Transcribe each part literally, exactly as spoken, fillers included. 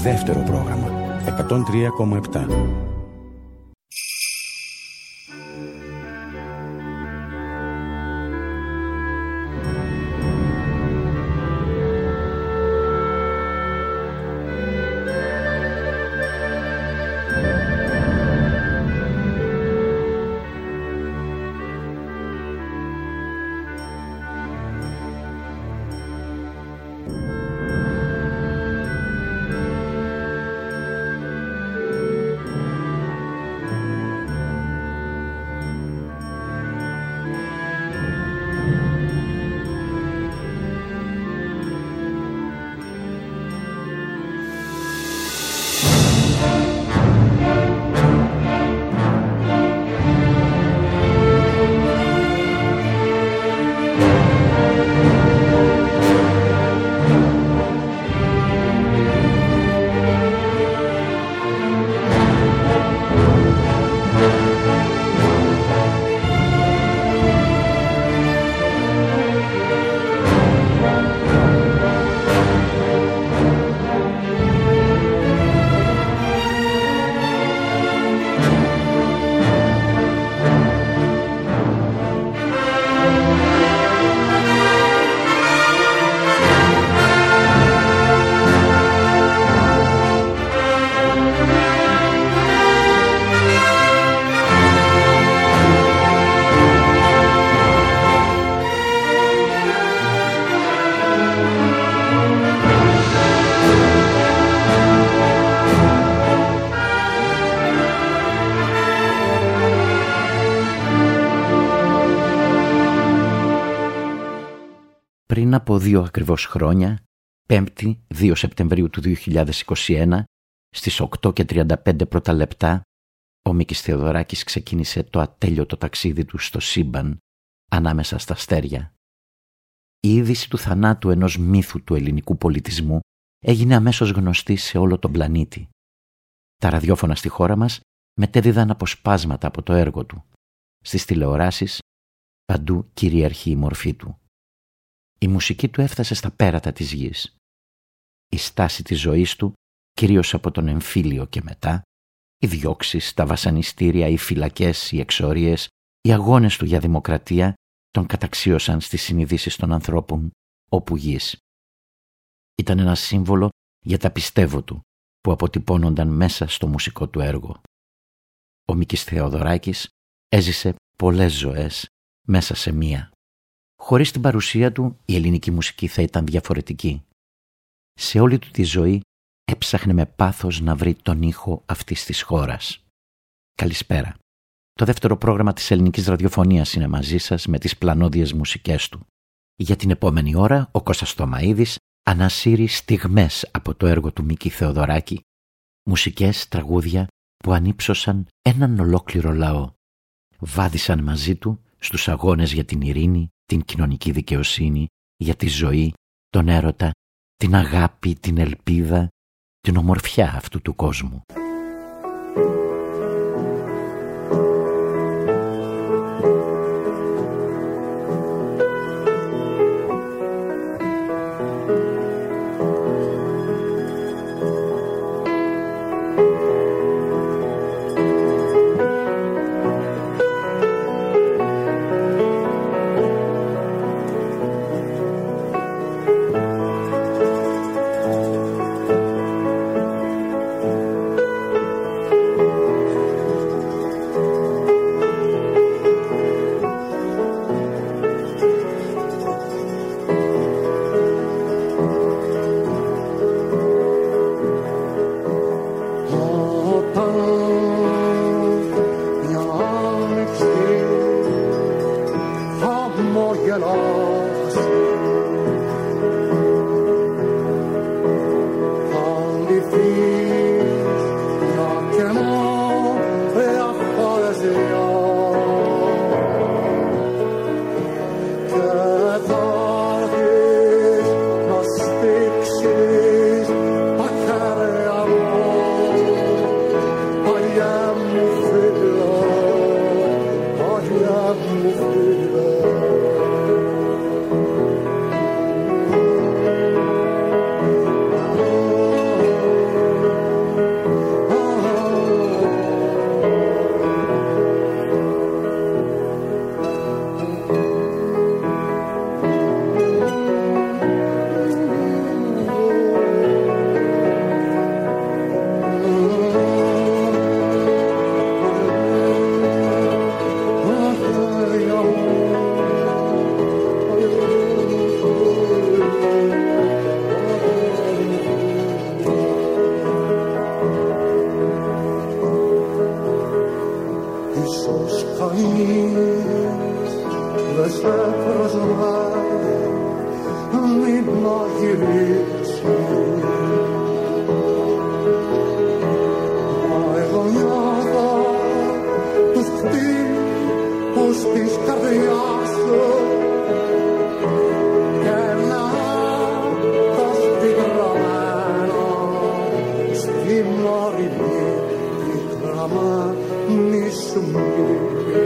Δεύτερο πρόγραμμα εκατόν τρία κόμμα επτά. Πριν από δύο ακριβώς χρόνια, Πέμπτη, δύο Σεπτεμβρίου του δύο χιλιάδες είκοσι ένα, στις οκτώ και τριάντα πέντε πρώτα λεπτά, ο Μίκης Θεοδωράκης ξεκίνησε το ατέλειωτο ταξίδι του στο σύμπαν, ανάμεσα στα αστέρια. Η είδηση του θανάτου ενός μύθου του ελληνικού πολιτισμού έγινε αμέσως γνωστή σε όλο τον πλανήτη. Τα ραδιόφωνα στη χώρα μας μετέδιδαν αποσπάσματα από το έργο του. Στις τηλεοράσεις παντού κυριαρχεί η μορφή του. Η μουσική του έφτασε στα πέρατα της γης. Η στάση της ζωής του, κυρίως από τον εμφύλιο και μετά, οι διώξεις, τα βασανιστήρια, οι φυλακές, οι εξορίες, οι αγώνες του για δημοκρατία τον καταξίωσαν στις συνειδήσεις των ανθρώπων όπου γης. Ήταν ένα σύμβολο για τα πιστεύω του που αποτυπώνονταν μέσα στο μουσικό του έργο. Ο Μίκης Θεοδωράκης έζησε πολλές ζωές μέσα σε μία. Χωρίς την παρουσία του η ελληνική μουσική θα ήταν διαφορετική. Σε όλη του τη ζωή έψαχνε με πάθος να βρει τον ήχο αυτής της χώρας. Καλησπέρα. Το δεύτερο πρόγραμμα της ελληνικής ραδιοφωνίας είναι μαζί σας με τις πλανόδιες μουσικές του. Για την επόμενη ώρα ο Κώστας Θωμαίδης ανασύρει στιγμές από το έργο του Μίκη Θεοδωράκη, μουσικές, τραγούδια που ανύψωσαν έναν ολόκληρο λαό. Βάδισαν μαζί του στους αγώνες για την ειρήνη, την κοινωνική δικαιοσύνη, για τη ζωή, τον έρωτα, την αγάπη, την ελπίδα, την ομορφιά αυτού του κόσμου. να γυρίσω. Μα εγώ νιώθω τους χτύπους της καρδιάς σου και να το σπιτρωμένο στη μορεινή τη γραμμάνη σου μοίρη.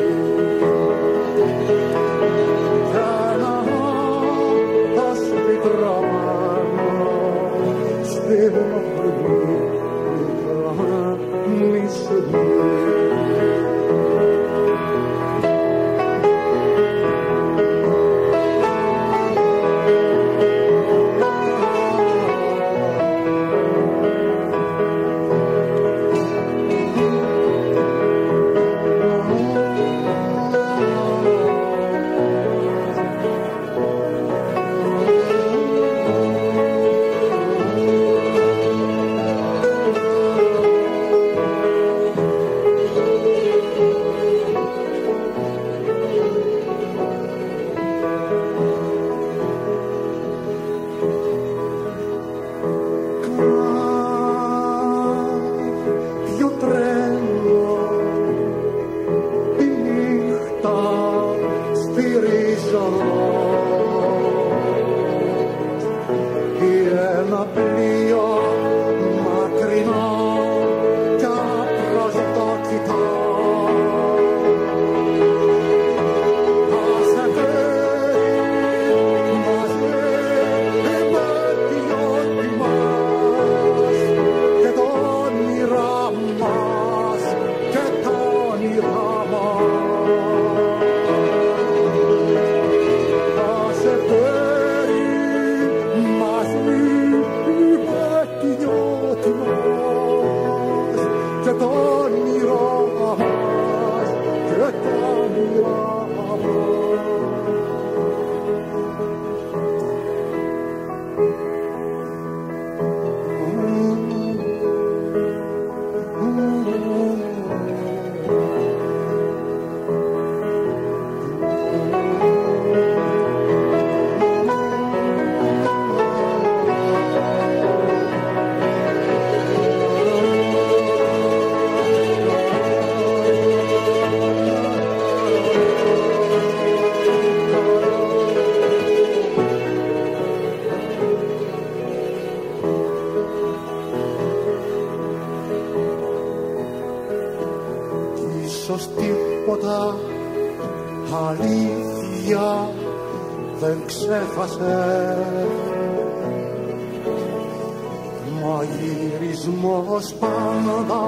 Μαγειρισμός πάντα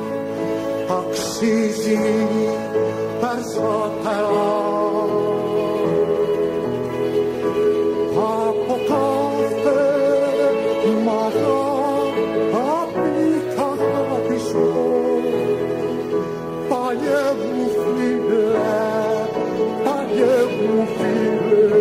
αξίζει περισσότερο από κάθε μαγάπη κι αγάπη σου. Παλιέ μου φίλε, παλιέ μου φίλε,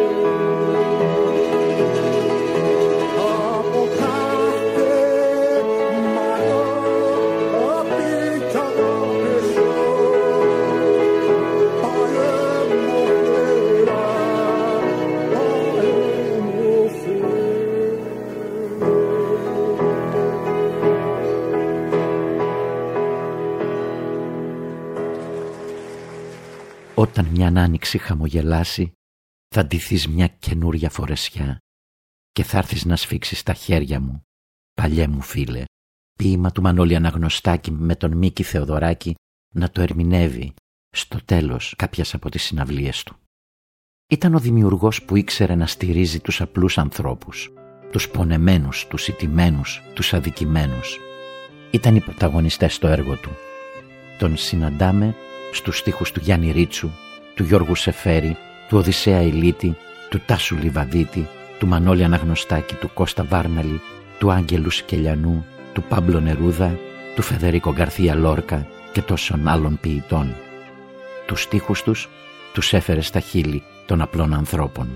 Όταν μια άνοιξη χαμογελάσει, θα ντυθείς μια καινούρια φορεσιά και θα έρθεις να σφίξεις τα χέρια μου, παλιέ μου φίλε. Ποίημα του Μανώλη Αναγνωστάκη με τον Μίκη Θεοδωράκη να το ερμηνεύει στο τέλος κάποιας από τις συναυλίες του. Ήταν ο δημιουργός που ήξερε να στηρίζει τους απλούς ανθρώπους, τους πονεμένους, τους ηττημένους, τους αδικημένους. Ήταν οι πρωταγωνιστές στο έργο του. Τον συναντάμε στους στίχους του Γιάννη Ρίτσου, του Γιώργου Σεφέρη, του Οδυσσέα Ηλίτη, του Τάσου Λιβαδίτη, του Μανώλη Αναγνωστάκη, του Κώστα Βάρναλη, του Άγγελου Σκελιανού, του Πάμπλο Νερούδα, του Φεδερίκο Γκαρθία Λόρκα και τόσων άλλων ποιητών. Τους στίχους τους τους έφερε στα χείλη των απλών ανθρώπων.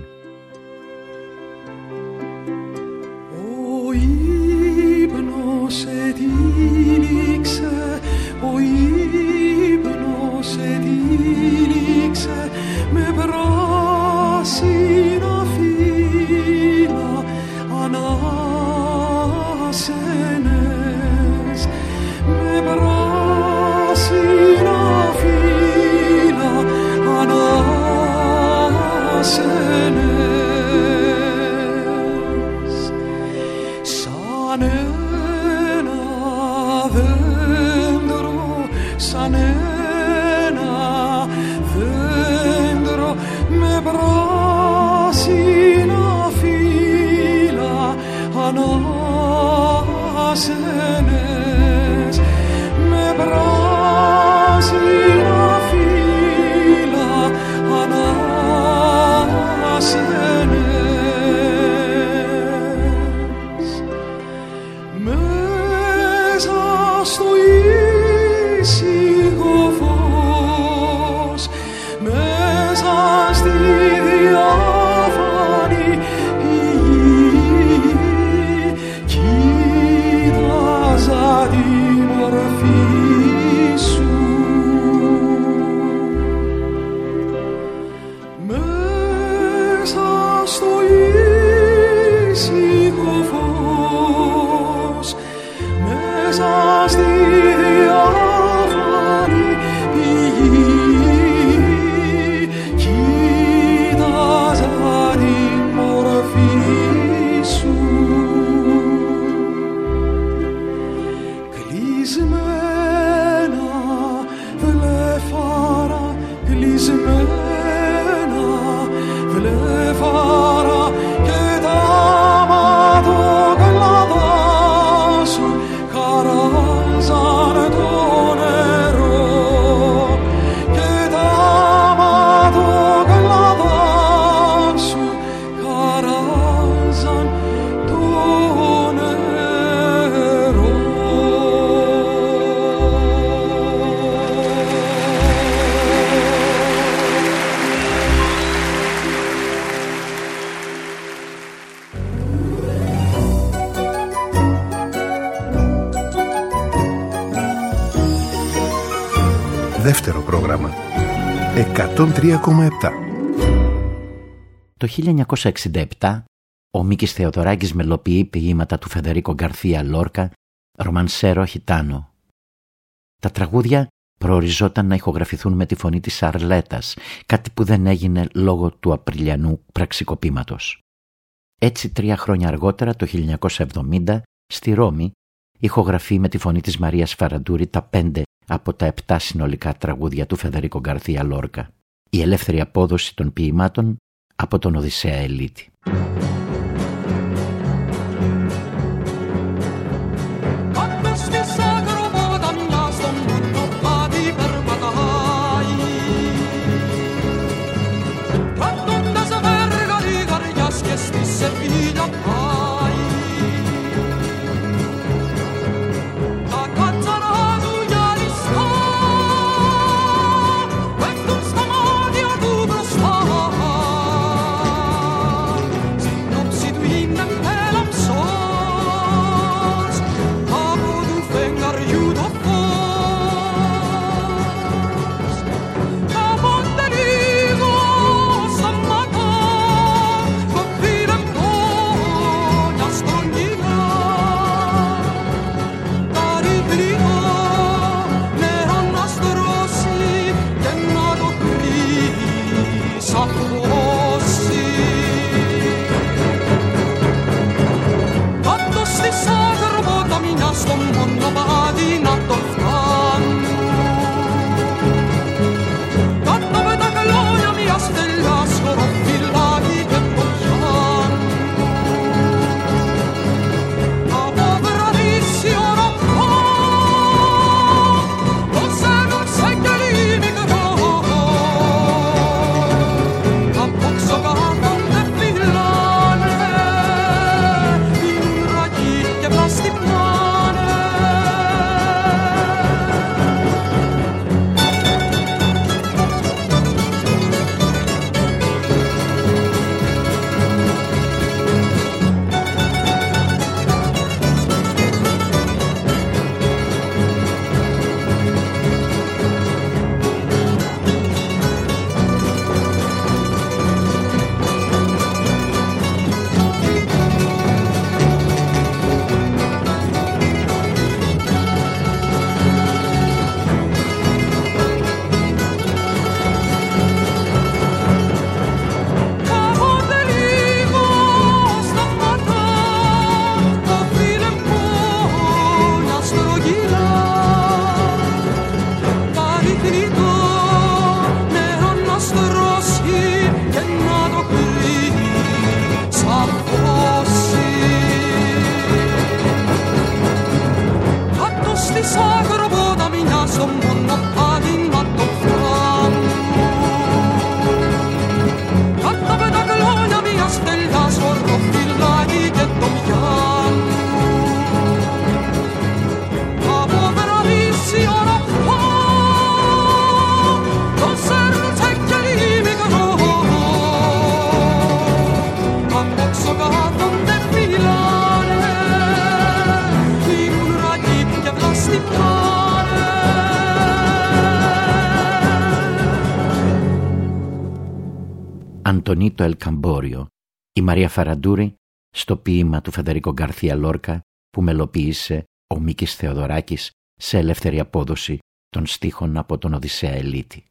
Ο ύπνος ετύλιξε, ο ύπνος ετύλιξε με πράσινα φύλλα δεύτερο πρόγραμμα. εκατόν τρία κόμμα επτά. Το χίλια εννιακόσια εξήντα επτά ο Μίκης Θεοδωράκης μελοποιεί ποίηματα του Φεδερίκο Γκαρθία Λόρκα, Ρομανσέρο Χιτάνο. Τα τραγούδια προοριζόταν να ηχογραφηθούν με τη φωνή της Αρλέτας, κάτι που δεν έγινε λόγω του Απριλιανού πραξικοπήματος. Έτσι τρία χρόνια αργότερα, το χίλια εννιακόσια εβδομήντα, στη Ρώμη, ηχογραφεί με τη φωνή της Μαρίας Φαραντούρη τα πέντε από τα επτά συνολικά τραγούδια του Φεδερίκο Γκαρθία Λόρκα. Η ελεύθερη απόδοση των ποιημάτων από τον Οδυσσέα Ελίτη. Αντωνίτο Ελ Καμπόριο, η Μαρία Φαραντούρη στο ποίημα του Φεδερίκο Γκαρθία Λόρκα που μελοποίησε ο Μίκης Θεοδωράκης σε ελεύθερη απόδοση των στίχων από τον Οδυσσέα Ελίτη.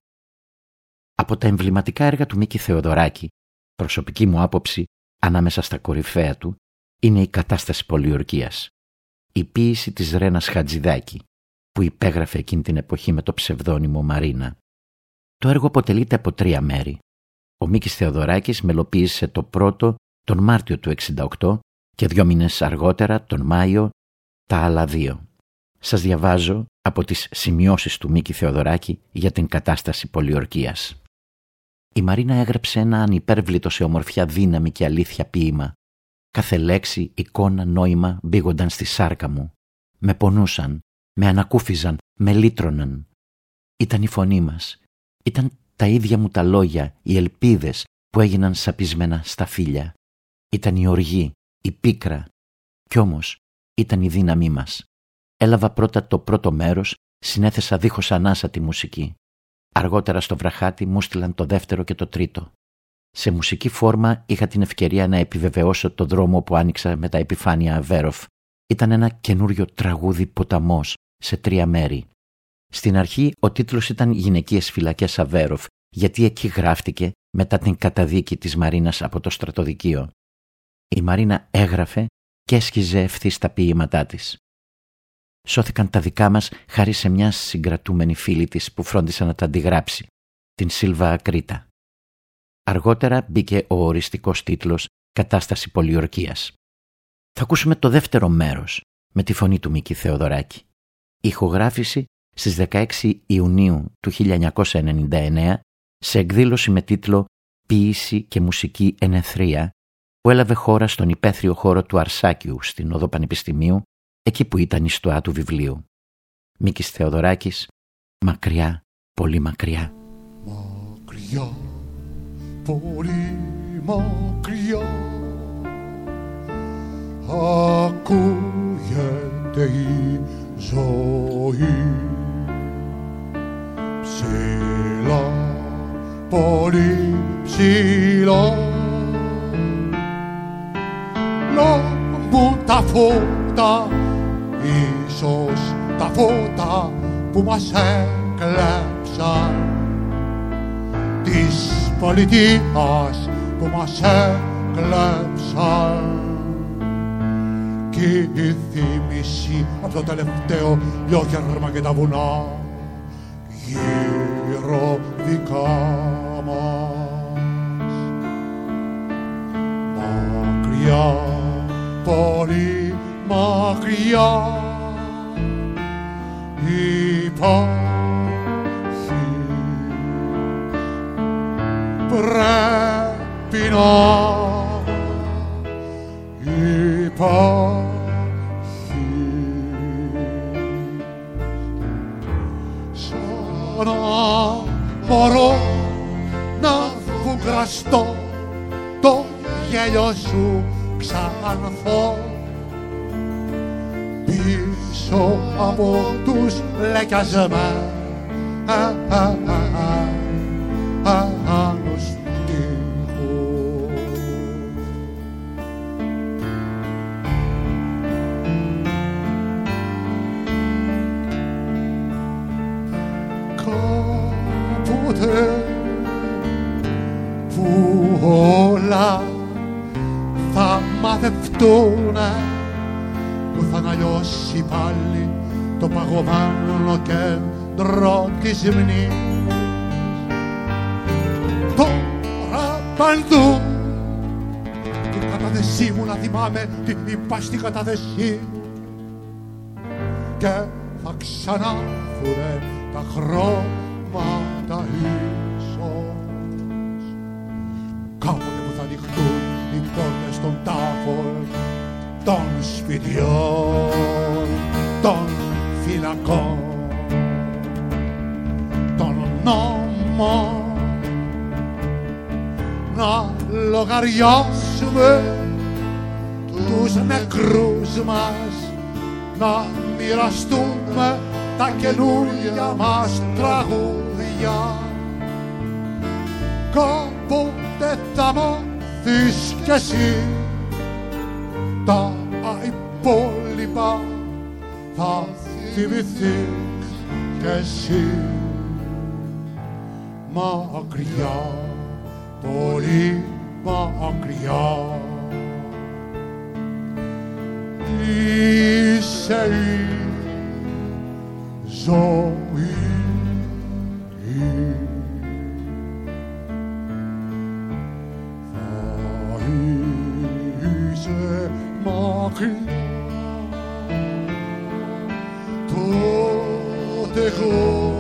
Από τα εμβληματικά έργα του Μίκη Θεοδωράκη, προσωπική μου άποψη ανάμεσα στα κορυφαία του, είναι η Κατάσταση Πολιορκίας, η ποίηση της Ρένας Χατζηδάκη που υπέγραφε εκείνη την εποχή με το ψευδόνυμο Μαρίνα. Το έργο αποτελείται από τρία μέρη. Ο Μίκης Θεοδωράκης μελοποίησε το πρώτο τον Μάρτιο του εξήντα οκτώ και δύο μήνες αργότερα, τον Μάιο, τα άλλα δύο. Σας διαβάζω από τις σημειώσεις του Μίκη Θεοδωράκη για την Κατάσταση Πολιορκίας. Η Μαρίνα έγραψε ένα ανυπέρβλητο σε ομορφιά, δύναμη και αλήθεια ποίημα. Κάθε λέξη, εικόνα, νόημα μπήγονταν στη σάρκα μου. Με πονούσαν, με ανακούφιζαν, με λύτρωναν. Ήταν η φωνή μας. Ήταν τα ίδια μου τα λόγια, οι ελπίδες που έγιναν σαπισμένα στα φύλλα. Ήταν η οργή, η πίκρα. Κι όμως ήταν η δύναμή μας. Έλαβα πρώτα το πρώτο μέρος, συνέθεσα δίχως ανάσα τη μουσική. Αργότερα στο Βραχάτι μου στείλαν το δεύτερο και το τρίτο. Σε μουσική φόρμα είχα την ευκαιρία να επιβεβαιώσω το δρόμο που άνοιξα με τα επιφάνεια Αβέροφ. Ήταν ένα καινούριο τραγούδι ποταμός σε τρία μέρη. Στην αρχή ο τίτλος ήταν «Γυναικείες φυλακές Αβέροφ», γιατί εκεί γράφτηκε μετά την καταδίκη της Μαρίνας από το στρατοδικείο. Η Μαρίνα έγραφε και έσχιζε ευθύς τα ποίηματά της. Σώθηκαν τα δικά μας χάρη σε μια συγκρατούμενη φίλη της που φρόντισε να τα αντιγράψει, την Σίλβα Ακρίτα. Αργότερα μπήκε ο οριστικός τίτλος «Κατάσταση πολιορκίας». Θα ακούσουμε το δεύτερο μέρος με τη φωνή του Μίκη Θεοδωράκη. Ηχογράφηση στις δεκαέξι Ιουνίου του χίλια εννιακόσια ενενήντα εννέα σε εκδήλωση με τίτλο «Ποίηση και μουσική ενεθρία» που έλαβε χώρα στον υπαίθριο χώρο του Αρσάκιου στην Οδό Πανεπιστημίου, εκεί που ήταν η στοά του βιβλίου. Μίκης Θεοδωράκης, «Μακριά, πολύ μακριά». Μακριά, πολύ μακριά, ακούγεται η ζωή. Ψηλά, πολύ ψηλά, λάμπουν τα φώτα, ίσως τα φώτα που μας έκλεψαν, της πολιτείας που μας έκλεψαν. Κι η θύμηση από το τελευταίο λιόχερμα και τα βουνά γύρω δικά μας. Μακριά, πολύ μακριά υπάρχει, πρέπει να υπάρχει. Σαν να μπορώ να φουγκραστώ το γέλιο σου ξανθώ πίσω από τους λεκιασμένους τείχους. Κάποτε που όλα θα μαθευτούνε, που θα αναλιώσει πάλι το παγωμένο κέντρο της μνήμης. Τώρα παντού την κατάθεσή μου να θυμάμαι, την είπα στην κατάθεσή, και θα ξανάρθουνε τα χρώματα ίσως. Κάποτε που θα ανοιχτούν οι πόρτες των τάφων, των σπιτιών, των φυλακών, των νόμων, να λογαριάσουμε τους νεκρούς μας, να μοιραστούμε τα καινούρια μας τραγούδια. Κάποτε θα μάθεις κι εσύ τα υπόλοιπα, θα θυμηθείς κι εσύ. Μακριά, πολύ μακριά, είσαι η ζωή. Θα είσαι μακριά, τότε εγώ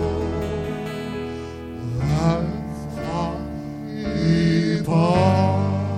δεν θα υπάρχω.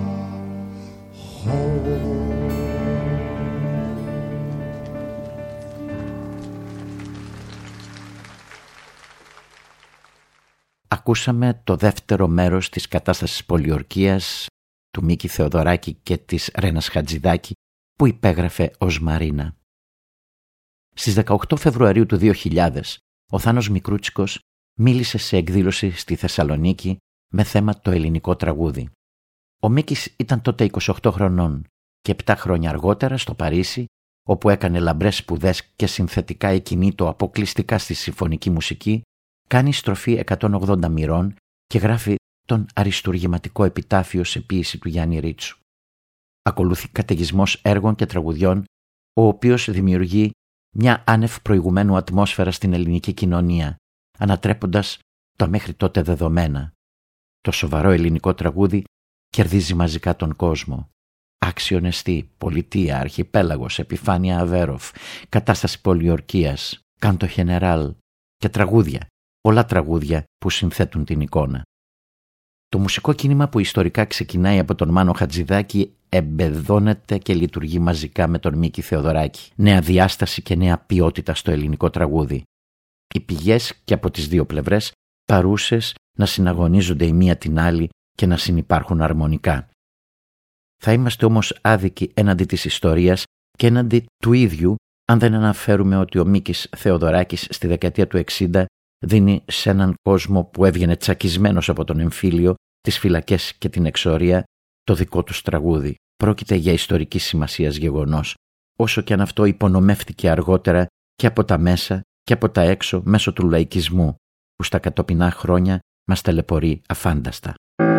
Ακούσαμε το δεύτερο μέρος της κατάστασης πολιορκίας του Μίκη Θεοδωράκη και της Ρένας Χατζηδάκη που υπέγραφε ως Μαρίνα. Στις δεκαοκτώ Φεβρουαρίου του δύο χιλιάδες ο Θάνος Μικρούτσικος μίλησε σε εκδήλωση στη Θεσσαλονίκη με θέμα το ελληνικό τραγούδι. Ο Μίκης ήταν τότε είκοσι οκτώ χρονών και επτά χρόνια αργότερα στο Παρίσι, όπου έκανε λαμπρές σπουδές και συνθετικά εκκινήτο αποκλειστικά στη συμφωνική μουσική, κάνει στροφή εκατόν ογδόντα μοιρών και γράφει τον αριστουργηματικό επιτάφιο σε ποίηση του Γιάννη Ρίτσου. Ακολουθεί καταιγισμός έργων και τραγουδιών, ο οποίος δημιουργεί μια άνευ προηγουμένου ατμόσφαιρα στην ελληνική κοινωνία, ανατρέποντας τα μέχρι τότε δεδομένα. Το σοβαρό ελληνικό τραγούδι κερδίζει μαζικά τον κόσμο. Άξιο νεστή, πολιτεία, αρχιπέλαγος, επιφάνεια Αβέροφ, κατάσταση πολιορκίας, κάντο χενεράλ και τραγούδια, πολλά τραγούδια που συνθέτουν την εικόνα. Το μουσικό κίνημα που ιστορικά ξεκινάει από τον Μάνο Χατζηδάκη εμπεδώνεται και λειτουργεί μαζικά με τον Μίκη Θεοδωράκη. Νέα διάσταση και νέα ποιότητα στο ελληνικό τραγούδι. Οι πηγές και από τις δύο πλευρές παρούσες να συναγωνίζονται η μία την άλλη και να συνυπάρχουν αρμονικά. Θα είμαστε όμως άδικοι έναντι της ιστορίας και έναντι του ίδιου αν δεν αναφέρουμε ότι ο Μίκης Θεοδωράκης στη δεκαετία του εξήντα δίνει σε έναν κόσμο που έβγαινε τσακισμένος από τον εμφύλιο, τις φυλακές και την εξορία, το δικό τους τραγούδι. Πρόκειται για ιστορική σημασίας γεγονός, όσο και αν αυτό υπονομεύτηκε αργότερα και από τα μέσα και από τα έξω μέσω του λαϊκισμού, που στα κατοπινά χρόνια μας ταλαιπωρεί αφάνταστα.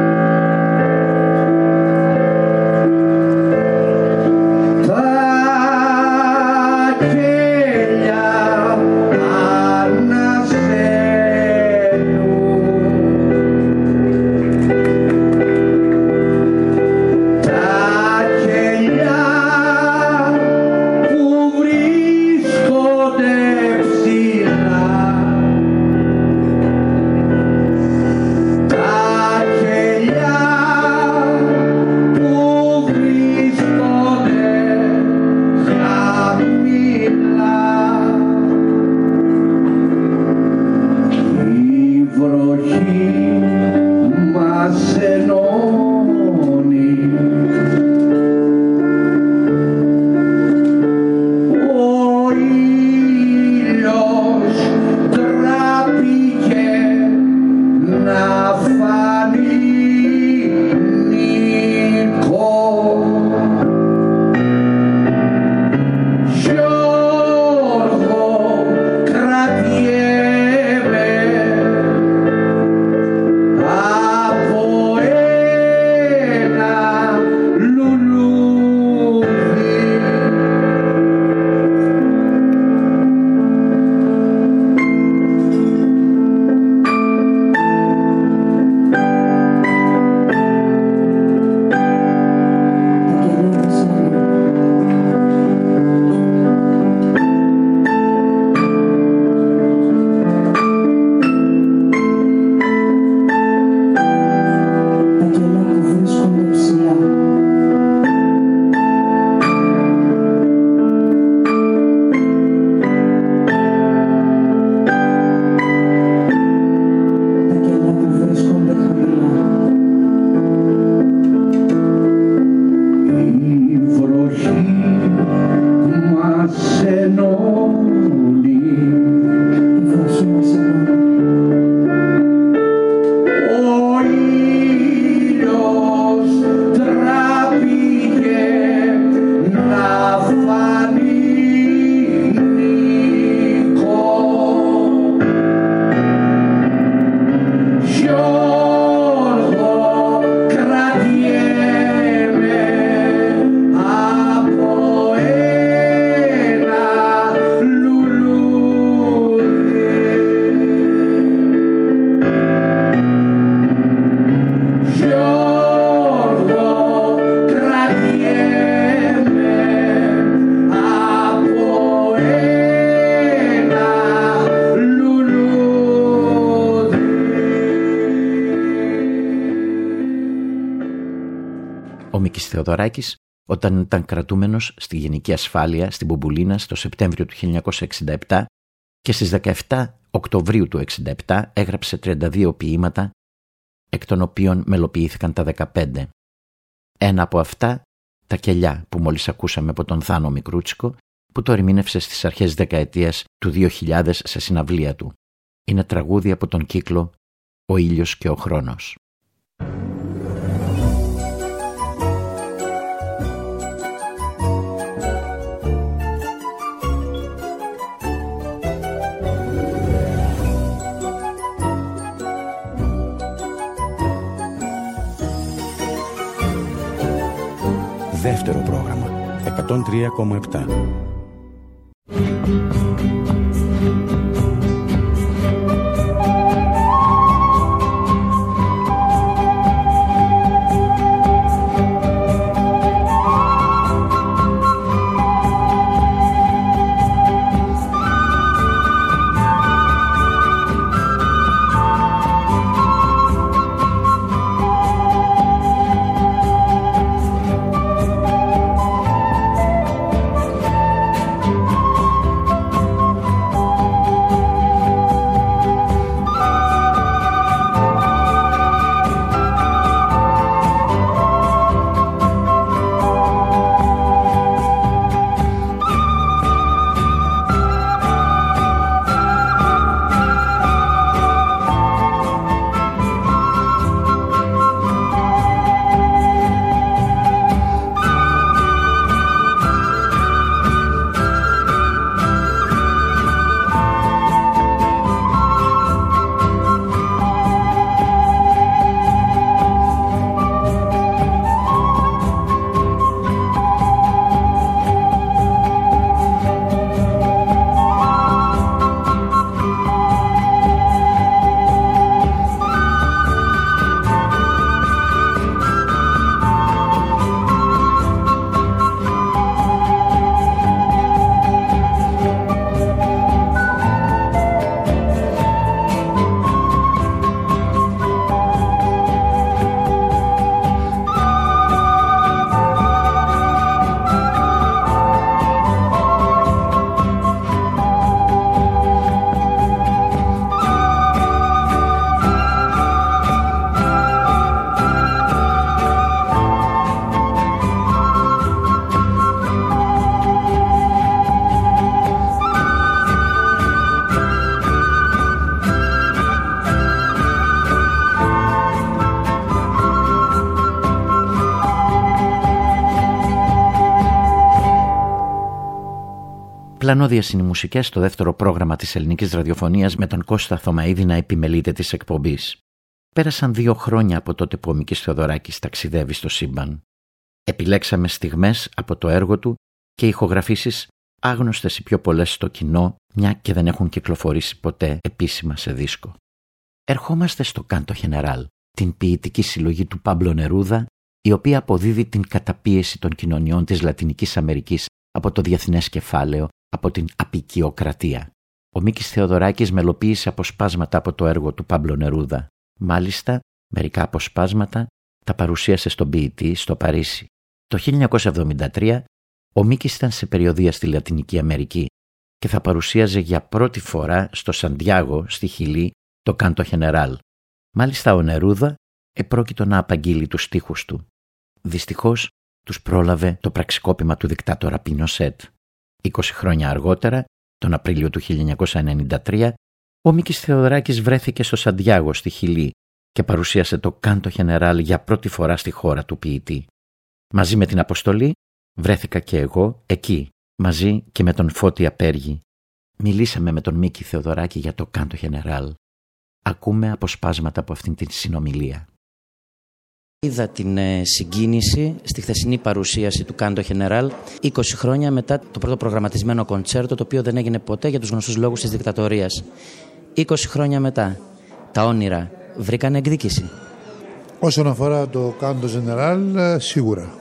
Θεοδωράκης, όταν ήταν κρατούμενος στη Γενική Ασφάλεια στην Μπουμπουλίνα στο Σεπτέμβριο του χίλια εννιακόσια εξήντα επτά και στις δεκαεπτά Οκτωβρίου του εξήντα επτά έγραψε τριάντα δύο ποίηματα, εκ των οποίων μελοποιήθηκαν τα δεκαπέντε. Ένα από αυτά, «Τα κελιά», που μόλις ακούσαμε από τον Θάνο Μικρούτσικο, που το ερμήνευσε στις αρχές δεκαετίας του δύο χιλιάδες σε συναυλία του. Είναι τραγούδι από τον κύκλο «Ο ήλιος και ο χρόνος». Δεύτερο πρόγραμμα εκατόν τρία κόμμα επτά. Πλανώδιες είναι οι μουσικές στο δεύτερο πρόγραμμα της ελληνικής ραδιοφωνίας με τον Κώστα Θωμαίδη να επιμελείται της εκπομπής. Πέρασαν δύο χρόνια από τότε που ο Μίκης Θεοδωράκης ταξιδεύει στο σύμπαν. Επιλέξαμε στιγμές από το έργο του και ηχογραφήσεις άγνωστες οι πιο πολλές στο κοινό, μια και δεν έχουν κυκλοφορήσει ποτέ επίσημα σε δίσκο. Ερχόμαστε στο Κάντο Γενεράλ, την ποιητική συλλογή του Πάμπλο Νερούδα, η οποία αποδίδει την καταπίεση των κοινωνιών της Λατινικής Αμερικής από το διεθνές κεφάλαιο, από την αποικιοκρατία. Ο Μίκης Θεοδωράκης μελοποίησε αποσπάσματα από το έργο του Πάμπλο Νερούδα. Μάλιστα, μερικά αποσπάσματα τα παρουσίασε στον ποιητή στο Παρίσι. Το χίλια εννιακόσια εβδομήντα τρία ο Μίκης ήταν σε περιοδεία στη Λατινική Αμερική και θα παρουσίαζε για πρώτη φορά στο Σαντιάγο, στη Χιλή, το Κάντο Γενεράλ. Μάλιστα ο Νερούδα επρόκειτο να απαγγείλει τους στίχους του. Δυστυχώς τους πρόλαβε το πραξικόπημα του δικτάτορα Πινοσέτ. είκοσι χρόνια αργότερα, τον Απρίλιο του χίλια εννιακόσια ενενήντα τρία, ο Μίκης Θεοδωράκης βρέθηκε στο Σαντιάγο, στη Χιλή, και παρουσίασε το Κάντο Γενεράλ για πρώτη φορά στη χώρα του ποιητή. Μαζί με την αποστολή βρέθηκα και εγώ εκεί, μαζί και με τον Φώτη Απέργη. Μιλήσαμε με τον Μίκη Θεοδωράκη για το Κάντο Γενεράλ. Ακούμε αποσπάσματα από αυτήν την συνομιλία. Είδα την συγκίνηση στη χθεσινή παρουσίαση του Κάντο Γενεράλ είκοσι χρόνια μετά το πρώτο προγραμματισμένο κοντσέρτο, το οποίο δεν έγινε ποτέ για τους γνωστούς λόγους της δικτατορίας. είκοσι χρόνια μετά, τα όνειρα βρήκαν εκδίκηση. Όσον αφορά το Κάντο Γενεράλ, σίγουρα.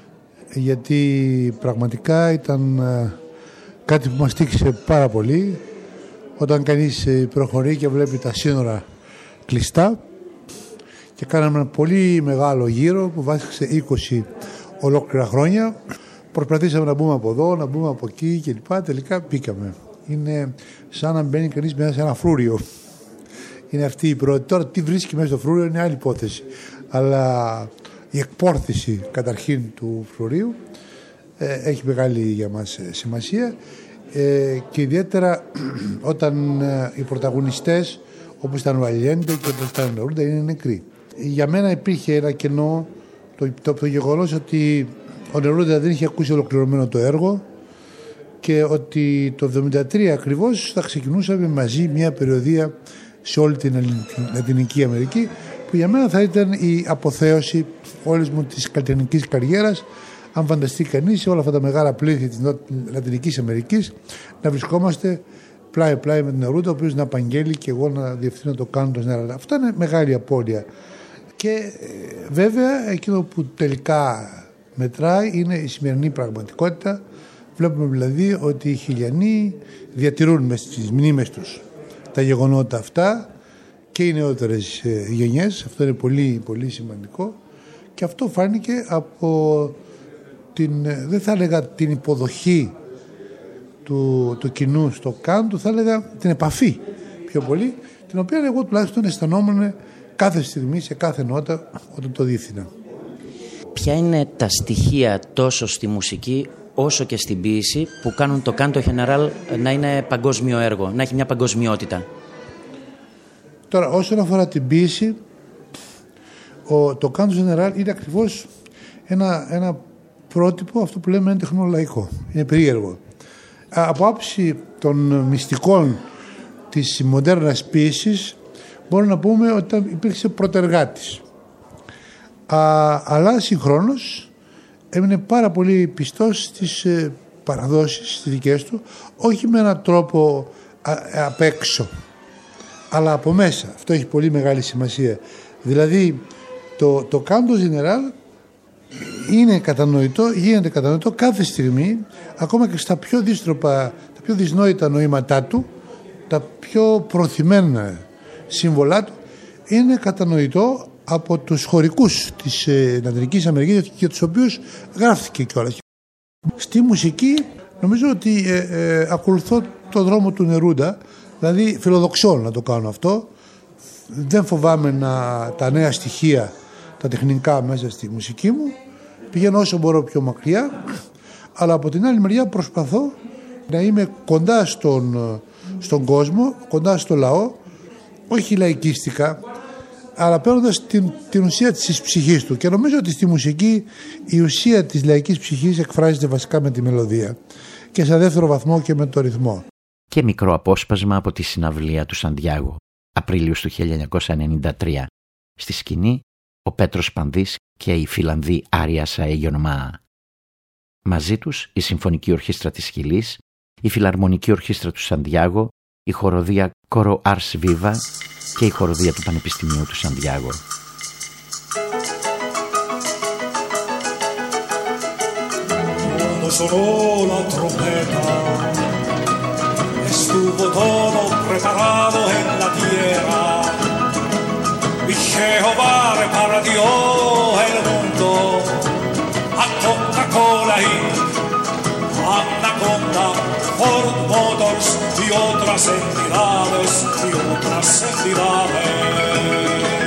Γιατί πραγματικά ήταν κάτι που μας τύχησε πάρα πολύ. Όταν κανείς προχωρεί και βλέπει τα σύνορα κλειστά, και κάναμε ένα πολύ μεγάλο γύρο που βάσκησε είκοσι ολόκληρα χρόνια. Προσπαθήσαμε να μπούμε από εδώ, να μπούμε από εκεί κλπ. Τελικά μπήκαμε. Είναι σαν να μπαίνει κανείς μέσα σε ένα φρούριο. Είναι αυτή η πρώτη. Τώρα τι βρίσκει μέσα στο φρούριο είναι άλλη υπόθεση. Αλλά η εκπόρθηση καταρχήν του φρουρίου ε, έχει μεγάλη για μας σημασία. ε, και ιδιαίτερα όταν ε, οι πρωταγωνιστές όπως ήταν ο Αλιέντε και όπως ήταν ο Νερούντα είναι νεκροί. Για μένα υπήρχε ένα κενό το, το, το γεγονός ότι ο Νερούντα δεν είχε ακούσει ολοκληρωμένο το έργο και ότι το εβδομήντα τρία ακριβώς θα ξεκινούσαμε μαζί μια περιοδεία σε όλη την Λατινική Αμερική, που για μένα θα ήταν η αποθέωση όλης μου της καλλιτεχνικής καριέρας, αν φανταστεί κανείς σε όλα αυτά τα μεγάλα πλήθη της Λατινικής Αμερικής να βρισκόμαστε πλάι-πλάι με τον Νερούντα, ο οποίος να απαγγέλει και εγώ να διευθύνω το κάνω το Νερούντα. Αυτό είναι μεγάλη απώλεια. Και βέβαια εκείνο που τελικά μετράει είναι η σημερινή πραγματικότητα. Βλέπουμε δηλαδή ότι οι Χιλιανοί διατηρούν μες στις μνήμες τους τα γεγονότα αυτά και οι νεότερες γενιές. Αυτό είναι πολύ, πολύ σημαντικό και αυτό φάνηκε από την, δεν θα έλεγα την υποδοχή του, του κοινού στο Κάντο, θα έλεγα την επαφή πιο πολύ, την οποία εγώ τουλάχιστον αισθανόμουν κάθε στιγμή σε κάθε νότα όταν το διεύθυνα. Ποια είναι τα στοιχεία τόσο στη μουσική όσο και στην ποίηση που κάνουν το Canto General να είναι παγκόσμιο έργο, να έχει μια παγκοσμιότητα? Τώρα, όσον αφορά την ποίηση, ο, το Canto General είναι ακριβώς ένα, ένα πρότυπο, αυτό που λέμε είναι τεχνολαϊκό, είναι περίεργο. Από άψη των μυστικών της μοντέρνας ποίησης μπορούμε να πούμε ότι υπήρξε πρωτεργάτης. Α, αλλά συγχρόνως έμεινε πάρα πολύ πιστός στις ε, παραδόσεις, στις δικές του, όχι με έναν τρόπο α, απ' έξω, αλλά από μέσα. Αυτό έχει πολύ μεγάλη σημασία. Δηλαδή το, το Canto General είναι κατανοητό, γίνεται κατανοητό κάθε στιγμή, ακόμα και στα πιο δύστροπα, τα πιο δυσνόητα νοήματά του, τα πιο προθυμένα σύμβολά του, είναι κατανοητό από τους χωρικούς της ε, Λατινικής Αμερικής, για τους οποίους γράφτηκε κιόλας. Στη μουσική νομίζω ότι ε, ε, ακολουθώ το δρόμο του Νερούντα, δηλαδή φιλοδοξώ να το κάνω αυτό. Δεν φοβάμαι να, τα νέα στοιχεία, τα τεχνικά μέσα στη μουσική μου. Πηγαίνω όσο μπορώ πιο μακριά, αλλά από την άλλη μεριά προσπαθώ να είμαι κοντά στον, στον κόσμο, κοντά στο λαό, όχι λαϊκίστικα, αλλά παίρνοντας την, την ουσία της ψυχής του. Και νομίζω ότι στη μουσική η ουσία της λαϊκής ψυχής εκφράζεται βασικά με τη μελωδία και σε δεύτερο βαθμό και με το ρυθμό. Και μικρό απόσπασμα από τη συναυλία του Σαντιάγο, Απρίλιος του χίλια εννιακόσια ενενήντα τρία. Στη σκηνή ο Πέτρος Πανδής και η Φιλανδή Άρια Σαεγιονμά. Μαζί τους η Συμφωνική Ορχήστρα της Χιλής, η Φιλαρμονική Ορχήστρα του Σαντιάγο, η χοροδία Coro Ars Viva και η χοροδία του Πανεπιστημίου του Σαντιάγο. Sonó la trompeta, estuvo todo preparado en la tierra, y Jehová repartió el mundo a Coca-Cola y Anaconda, Ford Motors y otras entidades, y otras entidades.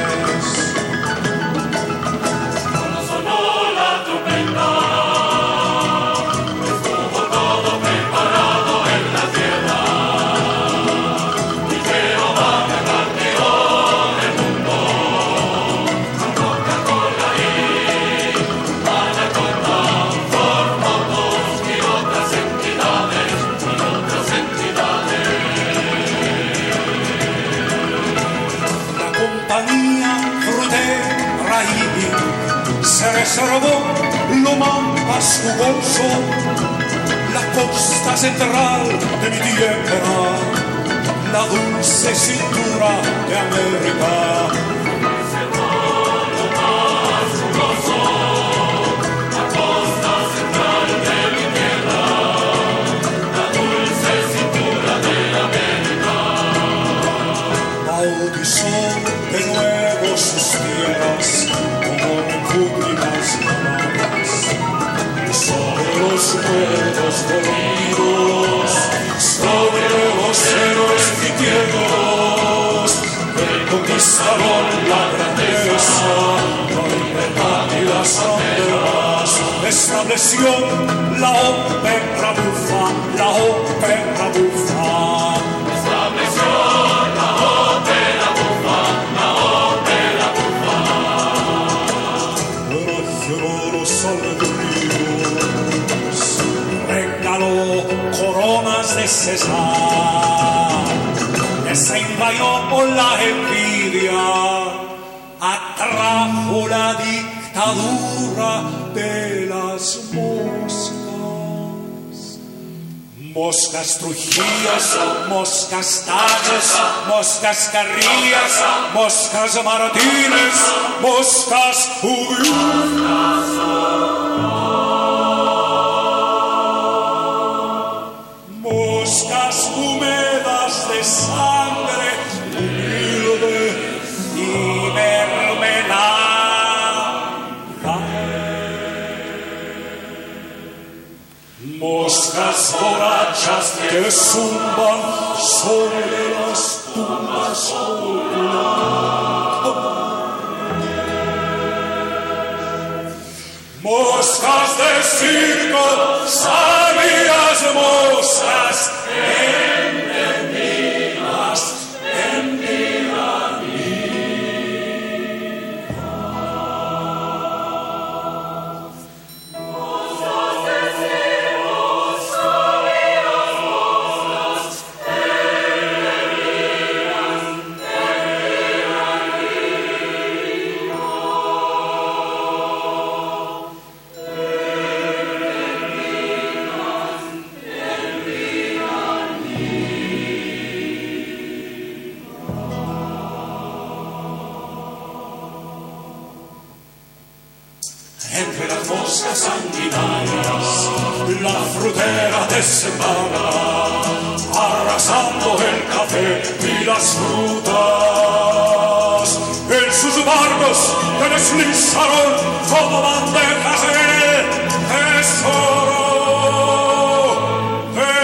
Reservó lo más jugoso, la costa central de mi tierra, la dulce cintura de América. Reservó lo más jugoso, la costa central de mi tierra, la dulce cintura de América. Bautizó de nuevo sus tierras como repúblicas romanas, y sobre los pueblos dormidos, sobre los héroes viviendos, que conquistaron la grandeza, la libertad y las banderas, estableció la ópera bufa, la ópera de cesar. Desenvainó la envidia, atrajo la dictadura de las moscas. Moscas trujías, moscas tallas, moscas carrillas, moscas martínez, moscas judías. Moscas húmedas de sangre humilde y mermelada. Moscas borrachas que zumban sobre las tumbas populares. Moscas de circo, sabias moscas, entendidas, entendidas. Entre las moscas sanguinarias, la frutera desembarca, arrasando el café y las frutas. En sus barcos que deslizaron como bandejas de tesoro de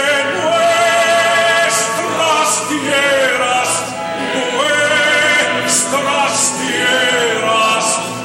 nuestras tierras, nuestras tierras.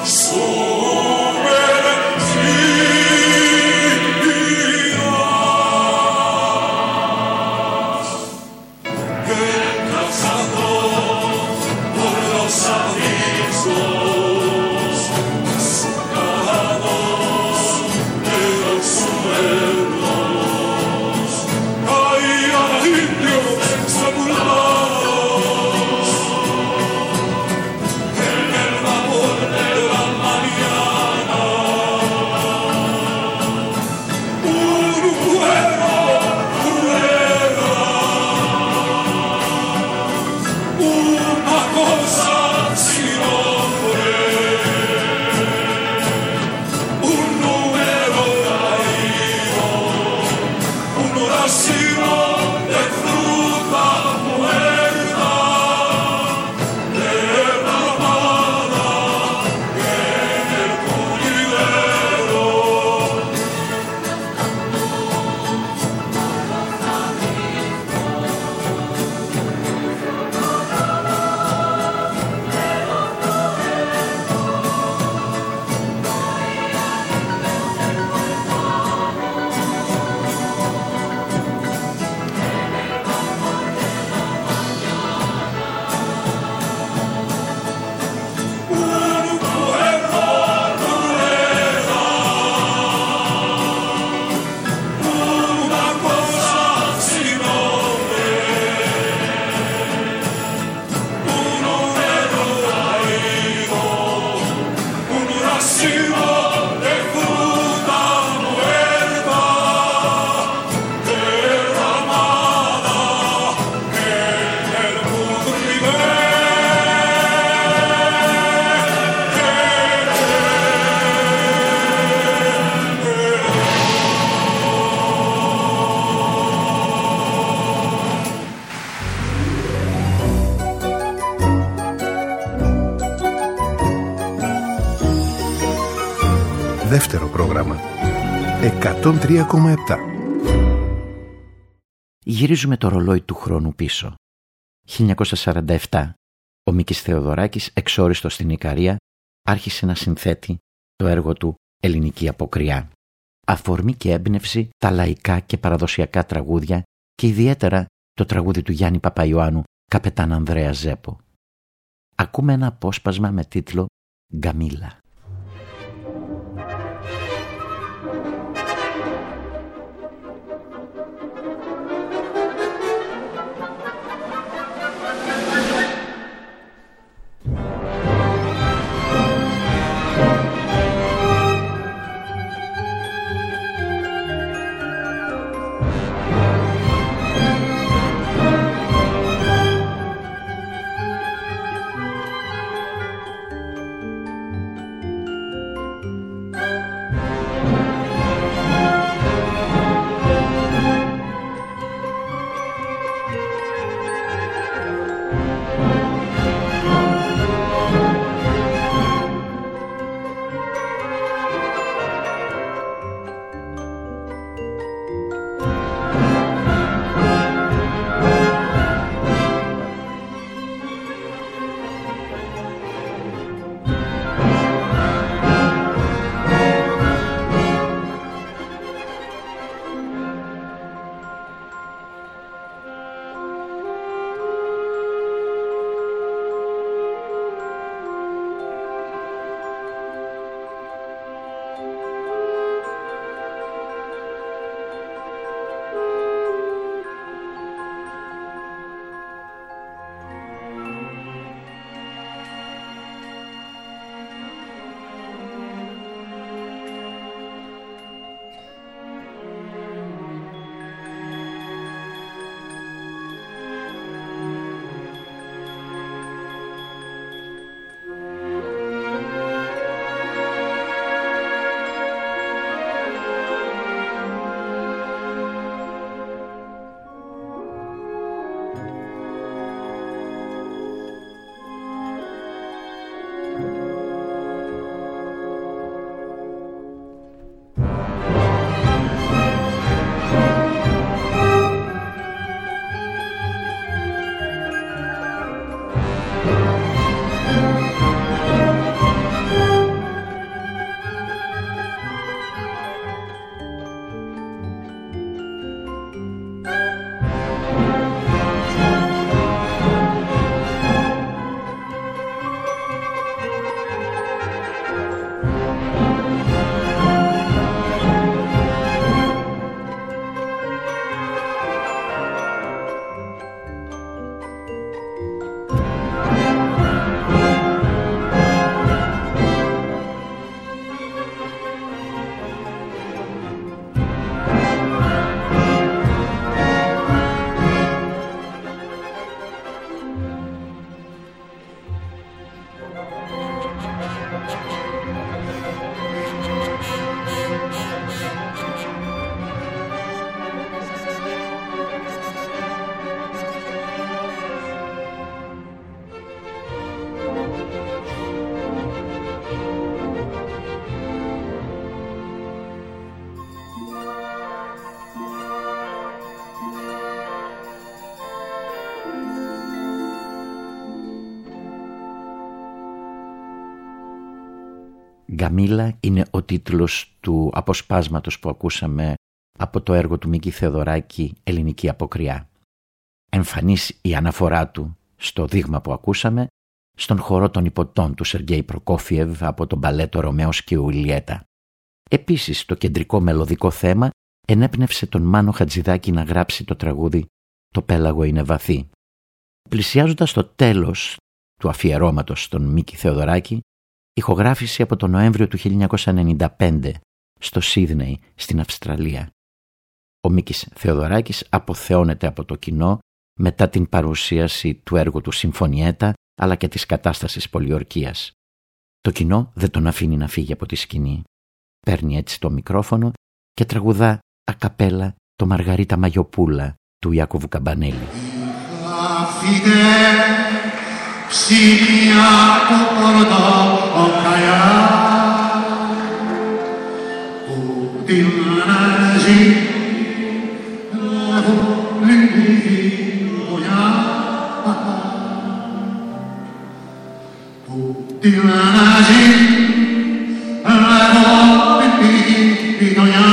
Δεύτερο πρόγραμμα. εκατόν τρία κόμμα επτά. Γυρίζουμε το ρολόι του χρόνου πίσω. χίλια εννιακόσια σαράντα επτά. Ο Μίκης Θεοδωράκης, εξόριστος στην Ικαρία, άρχισε να συνθέτει το έργο του «Ελληνική Αποκριά». Αφορμή και έμπνευση τα λαϊκά και παραδοσιακά τραγούδια και ιδιαίτερα το τραγούδι του Γιάννη Παπαϊωάννου «Καπετάν Ανδρέα Ζέπο». Ακούμε ένα απόσπασμα με τίτλο «Γκαμίλα». «Γκαμίλα» είναι ο τίτλος του αποσπάσματος που ακούσαμε από το έργο του Μίκη Θεοδωράκη «Ελληνική Αποκριά». Εμφανής η αναφορά του στο δείγμα που ακούσαμε στον χορό των υποτών του Σεργέη Προκόφιεβ από τον μπαλέτο «Ρωμαίος και ο Ιλιέτα». Επίσης το κεντρικό μελωδικό θέμα ενέπνευσε τον Μάνο Χατζηδάκη να γράψει το τραγούδι «Το πέλαγο είναι βαθύ». Πλησιάζοντας το τέλος του αφιερώματος στον Μίκη Θεοδωράκη, ηχογράφηση από τον Νοέμβριο του χίλια εννιακόσια ενενήντα πέντε στο Σίδνεϊ στην Αυστραλία. Ο Μίκης Θεοδωράκης αποθεώνεται από το κοινό μετά την παρουσίαση του έργου του Συμφωνιέτα αλλά και της κατάστασης πολιορκίας. Το κοινό δεν τον αφήνει να φύγει από τη σκηνή. Παίρνει έτσι το μικρόφωνο και τραγουδά ακαπέλα το Μαργαρίτα Μαγιοπούλα του Ιάκωβου Καμπανέλη. Ψήνια το πόρτο ο καιά που την αναζεί έχω λυπηθεί γωνιά που την αναζεί έχω λυπηθεί γωνιά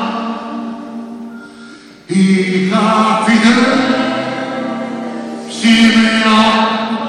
είχα φύγει ψήνια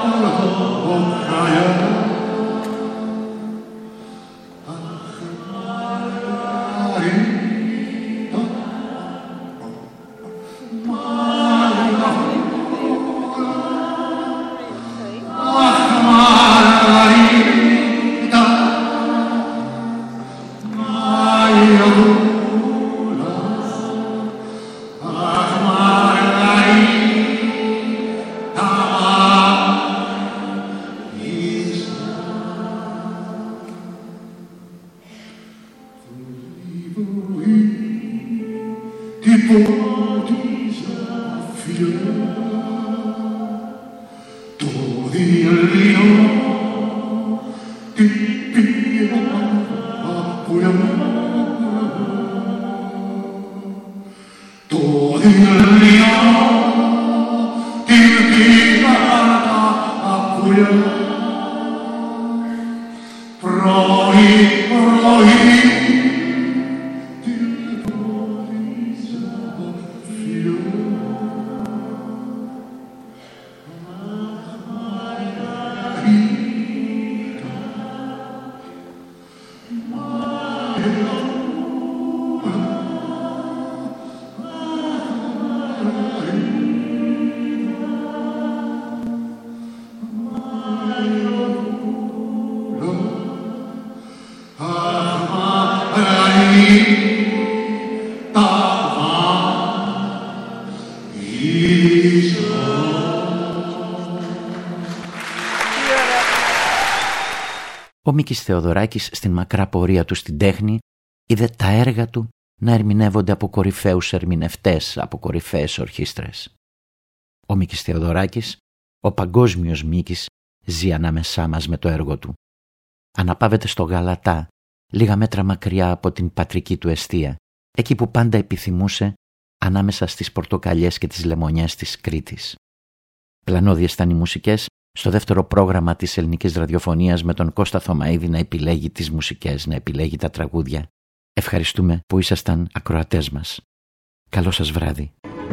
Ο Μίκης Θεοδωράκης στην μακρά πορεία του στην τέχνη είδε τα έργα του να ερμηνεύονται από κορυφαίους ερμηνευτές, από κορυφαίες ορχήστρες. Ο Μίκης Θεοδωράκης, ο παγκόσμιος Μίκης, ζει ανάμεσά μας με το έργο του. Αναπαύεται στο Γαλατά, λίγα μέτρα μακριά από την πατρική του εστία, εκεί που πάντα επιθυμούσε, ανάμεσα στις πορτοκαλιές και τις λεμονιές της Κρήτης. Πλανώδιες ήταν οι μουσικές στο δεύτερο πρόγραμμα της ελληνικής ραδιοφωνίας με τον Κώστα Θωμαίδη να επιλέγει τις μουσικές, να επιλέγει τα τραγούδια. Ευχαριστούμε που ήσασταν ακροατές μας. Καλό σας βράδυ.